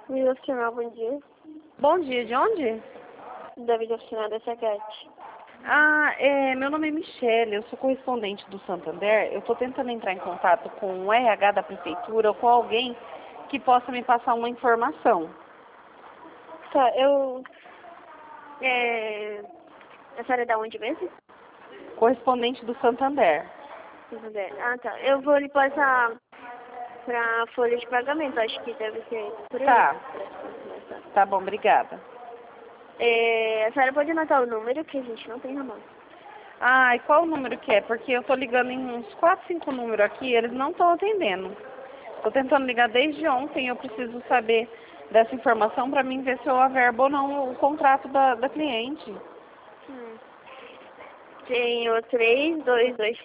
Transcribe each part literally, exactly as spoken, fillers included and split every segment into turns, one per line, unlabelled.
Vida oficial, bom dia.
Bom dia, de onde?
Da vida oficial da Sagate.
Ah, é, meu nome é Michele, eu sou correspondente do Santander. Eu estou tentando entrar em contato com o R H da prefeitura ou com alguém que possa me passar uma informação.
Tá, eu... É... A senhora é da onde mesmo?
Correspondente do Santander.
Santander. Ah, tá. Eu vou lhe passar pra folha de pagamento. Acho que deve ser por aí.
Tá, tá bom, obrigada.
É... A senhora pode anotar o número que a gente não tem na mão.
Ah, e qual o número que é? Porque eu estou ligando em uns quatro, cinco números aqui e eles não estão atendendo. Estou tentando ligar desde ontem, eu preciso saber dessa informação para mim ver se eu averbo ou não o contrato da, da cliente.
Hum. Tem o três, dois, dois,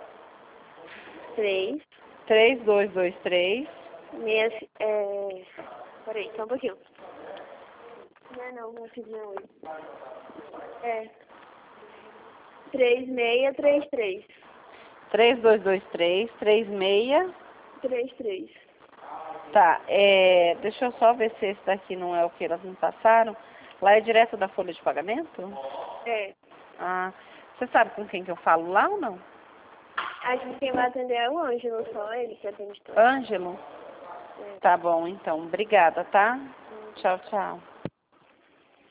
três,
três dois dois três.
meia... É... Peraí, só um pouquinho. Não é não, meu filho não é. É. Três, meia, três, três.
três dois dois três, três seis.
Três, três.
Tá, é, deixa eu só ver se esse daqui não é o que elas me passaram. Lá é direto da folha de pagamento?
É.
Ah, você sabe com quem que eu falo lá ou não?
Acho que quem vai atender é o Ângelo, só ele que atende todo.
Ângelo?
É.
Tá bom, então. Obrigada, tá? Tchau, tchau.